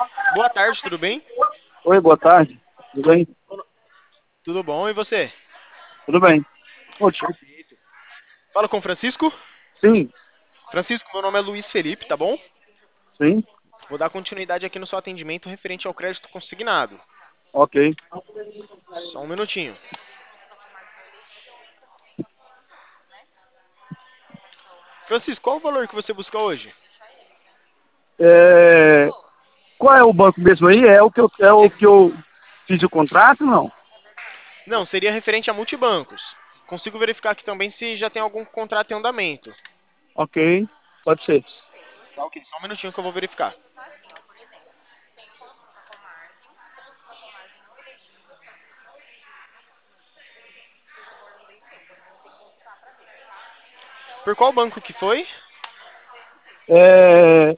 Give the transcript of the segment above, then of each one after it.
Boa tarde, tudo bem? Oi, boa tarde. Tudo bem? Tudo bom, e você? Tudo bem. Oxe, Perfeito. Fala com o Francisco. sim, Francisco, meu nome é Luiz Felipe, tá bom? sim, Vou dar continuidade aqui no seu atendimento referente ao crédito consignado. ok. Só um minutinho. Francisco, qual o valor que você busca hoje? É, qual é o banco mesmo aí? É o que eu fiz o contrato, não? Não, seria referente a multibancos. Consigo verificar aqui também se já tem algum contrato em andamento. Ok, pode ser. Tá ok, só um minutinho que eu vou verificar. Por qual banco que foi? É,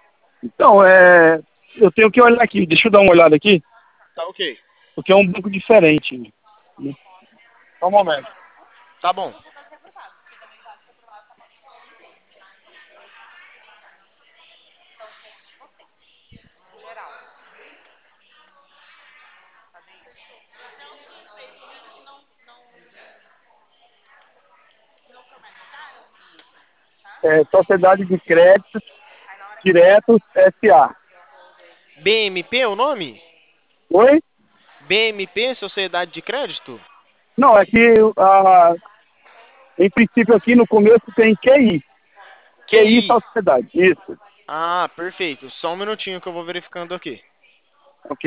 eu tenho que olhar aqui, deixa eu dar uma olhada aqui, Tá ok. porque é um banco diferente, né? Só um momento. Tá bom. É Sociedade de Crédito Direto SA. BMP é o nome? Oi? BMP, Sociedade de Crédito? Não, é que em princípio aqui no começo tem QI. QI QI. Sociedade. Isso. Ah, perfeito. Só um minutinho que eu vou verificando aqui. Ok.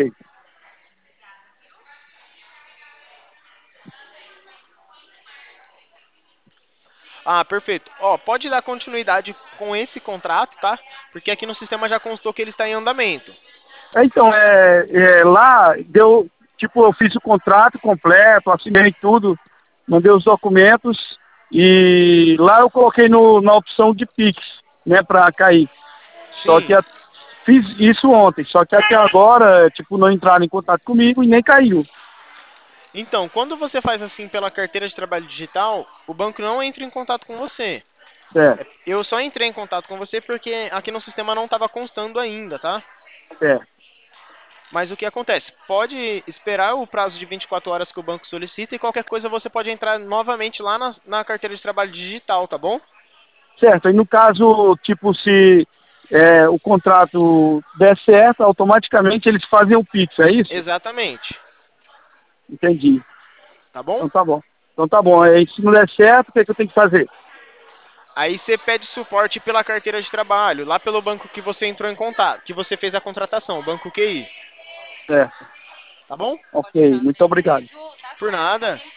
Ah, perfeito. Ó, pode dar continuidade com esse contrato, tá? Porque aqui no sistema já constou que ele está em andamento. Então, lá deu, tipo, eu fiz o contrato completo, assinei tudo, mandei os documentos e lá eu coloquei na opção de Pix, né, para cair. Só que Sim. fiz isso ontem, só que até agora, tipo, não entraram em contato comigo e nem caiu. Então, quando você faz assim pela carteira de trabalho digital, o banco não entra em contato com você. Certo, Eu só entrei em contato com você porque aqui no sistema não estava constando ainda, tá? certo. Mas o que acontece? Pode esperar o prazo de 24 horas que o banco solicita e qualquer coisa você pode entrar novamente lá na carteira de trabalho digital, tá bom? Certo, aí no caso, tipo, se o contrato der certo, automaticamente eles fazem o Pix, é isso? Exatamente. Entendi. Tá bom? Então tá bom. Então tá bom. Aí se não der certo, o que é que eu tenho que fazer? Aí você pede suporte pela carteira de trabalho, lá pelo banco que você entrou em contato, que você fez a contratação, o banco QI. Certo. Tá bom? Ok, muito obrigado. Por nada.